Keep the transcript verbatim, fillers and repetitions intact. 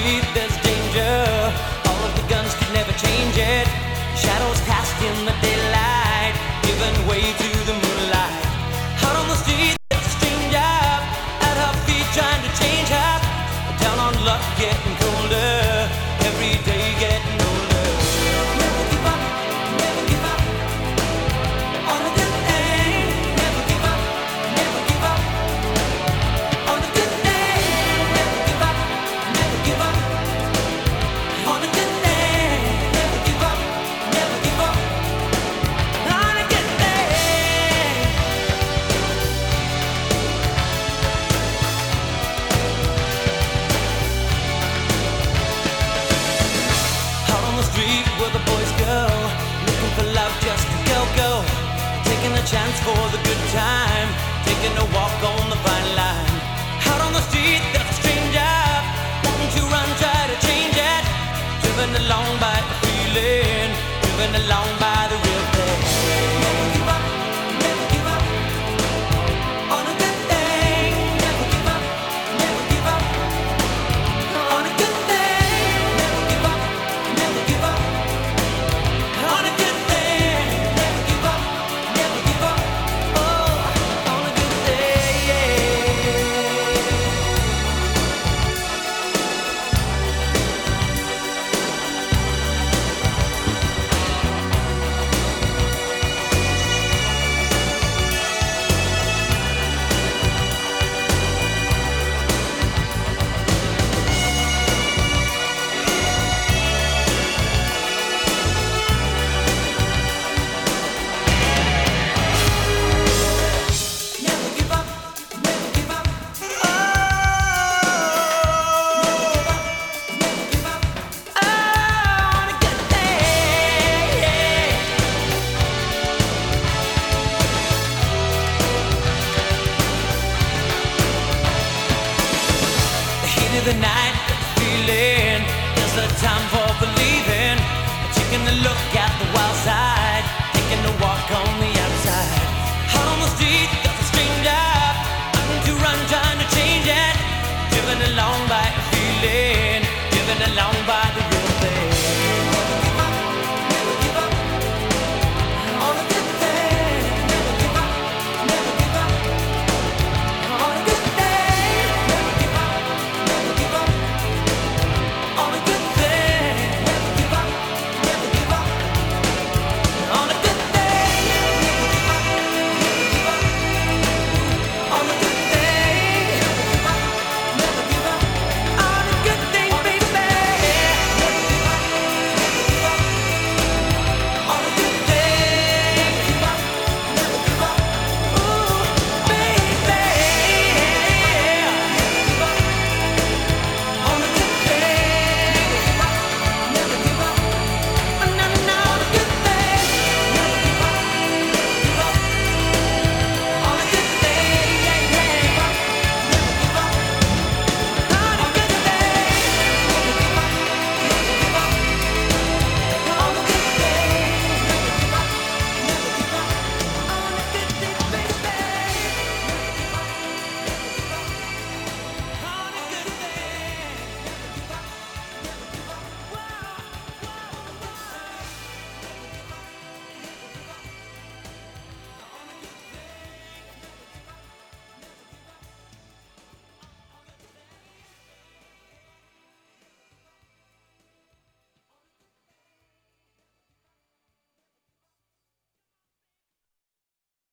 street there's danger. All of the guns could never change it. Shadows cast in the daylight, giving way to the moonlight. Out on the street there's a stranger, at her feet trying to change her. Down on luck, getting colder, every day getting older. Never give up, never give up on a good day. Never give up, never give up on a good day. Never give up, never give up on a good day. Never give up, never give up on a good day. Out on the street where the boys go, looking for love just to go, go. Taking a chance for the good time, taking a walk on the fine line. Out on the street there's a stranger, wanting to run, try to change it. Driven along by the feeling, driven along by the real thing. Never give up, never give up on a good day. Never give up, never give up on a good day. Never give up, never give up on a good day. Never give up, never give up, oh, on a good day. Never give up, never give up, oh, never give up, oh, on a good day. The heat of the night, the feeling, there's a time for believing. Taking a look